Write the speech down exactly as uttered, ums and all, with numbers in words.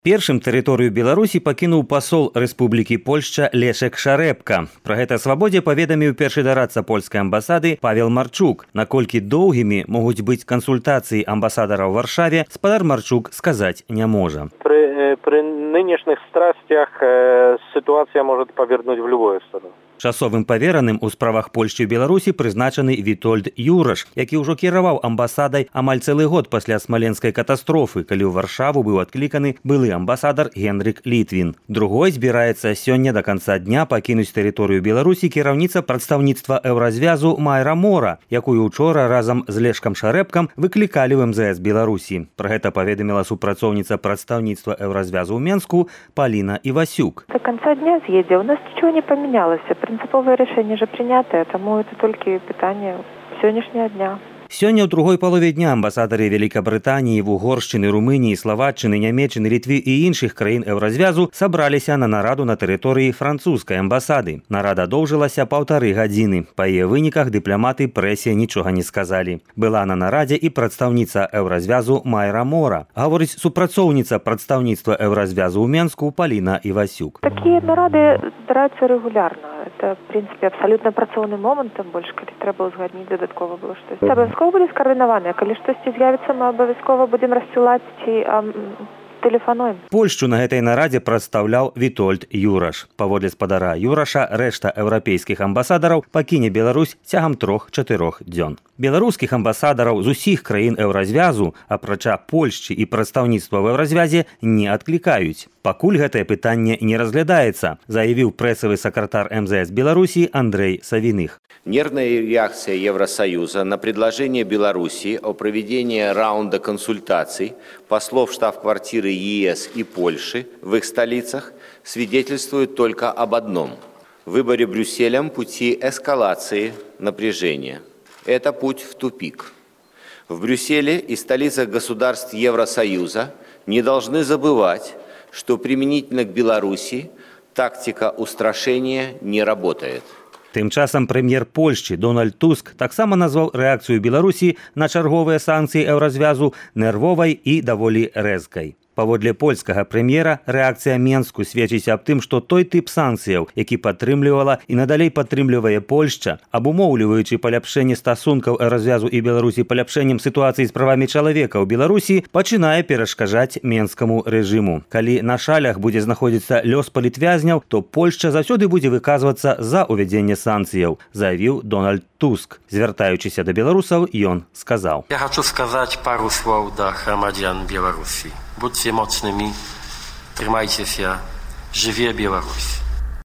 Першым тэрыторыю Беларусі пакінуў пасол Рэспублікі Польшча Лешек Шарэбка. Пра гэта «Свабодзе» паведаміў першы дарадца польскай амбасады Павел Марчук. Наколькі доўгімі могуць быць кансультацыі амбасадара ў Варшаве, спадар Марчук сказаць не можа. При, при нынешних страстях э, ситуация может повернуть в любую сторону. Часовым павераным у справах Польшчы і Беларусі прызначаны Вітольд Юраш, які ўжо кіраваў амбасадай амаль цэлы год пасля смаленскай катастрофы, калі ў Варшаву быў адкліканы былы амбасадар Генрик Літвін. Другой збіраецца сёння да канца дня пакінуць тэрыторыю Беларусі кіраўніца прадстаўніцтва Еўразвязу Майра Мора, якую учора разам з Лешкам Шарэбкам выклікалі ў эм зэ эс Беларусі. Пра гэта паведаміла супрацоўніца прадстаўніцтва Еўразвязу ў Менску Паліна Івасюк. До конца дня з'едзе, у нас ничего не поменялось. Принциповое решение же принятое, тому это только питание сегодняшнего дня. Сёння ў другой палове дня амбасадары Вялікабрытаніі, Угоршчыны, Румыніі, Славаччыны, Нямецчыны, Літвы і іншых краін Еўразвязу сабраліся на нараду на тэрыторыі французскай амбасады. Нарада доўжылася паўтары гадзіны. Па яе выніках дыпламаты прэсе нічога не сказалі. Была на нарадзе і прадстаўніца Еўразвязу Майра Мора. Гаворыць супрацоўніца прадстаўніцтва Еўразвязу ў Менску Паліна Івасюк. Такія нарады збіраюцца рэгулярна. Это, в принципе, абсолютно працоўны момант, там больше, калі трэба ўзгадніць дадаткова было штось. Абавязкова былі скаардынаваныя. Калі штосьці з'явіцца, мы абавязкова будзем рассылаць ці а, тэлефануем. Польшчу на гэтай нарадзе прадстаўляў Вітольд Юраш. Паводле спадара Юраша, рэшта еўрапейскіх амбасадараў пакіне Беларусь цягам трох-чатырох дзён. Беларускіх амбасадараў з усіх краін Еўразвязу, апрача Польшчы і прадстаўніцтва ў Еўразвязе, не адклікаюць. Пакуль гэтае пытанне не разглядаецца, заявіў прэсавы сакратар эм зэ эс Беларусі Андрей Савіных. Нервная реакция Евросоюза на предложение Беларуси о проведении раунда консультаций послов штаб-квартиры е эс и Польши в их столицах свидетельствует только об одном – выборе Брюсселем пути эскалации напряжения. Это путь в тупик. В Брюсселе и столицах государств Евросоюза не должны забывать, что применительно к Беларуси тактика устрашения не работает. Тым часам прэм'ер Польшчы Дональд Туск таксама назваў рэакцыю Беларусі на чарговыя санкцыі Еўразвязу нервовай і даволі рэзкай. Паводле польскага прэм'ера, рэакцыя Менску сведчыць аб тым, што той тып санкцыяў, які падтрымлівала і надалей падтрымлівае Польшча, абумоўліваючы паляпшэнне стасункаў Еўразвязу і Беларусі паляпшэннем сітуацыі з правамі чалавека ў Беларусі, пачынае перашкаджаць менскаму рэжыму. Калі на шалях будзе знаходзіцца лёс палітвязняў, то Польшча заўсёды будзе выказвацца за ўвядзенне санкцыяў, заявіў Дональд Туск. Звяртаючыся да беларусаў, ён сказаў: Я хочу сказаць пару слоў да грамадзян Беларусі. Будьте мощными, трымайцеся, жыве Беларусь.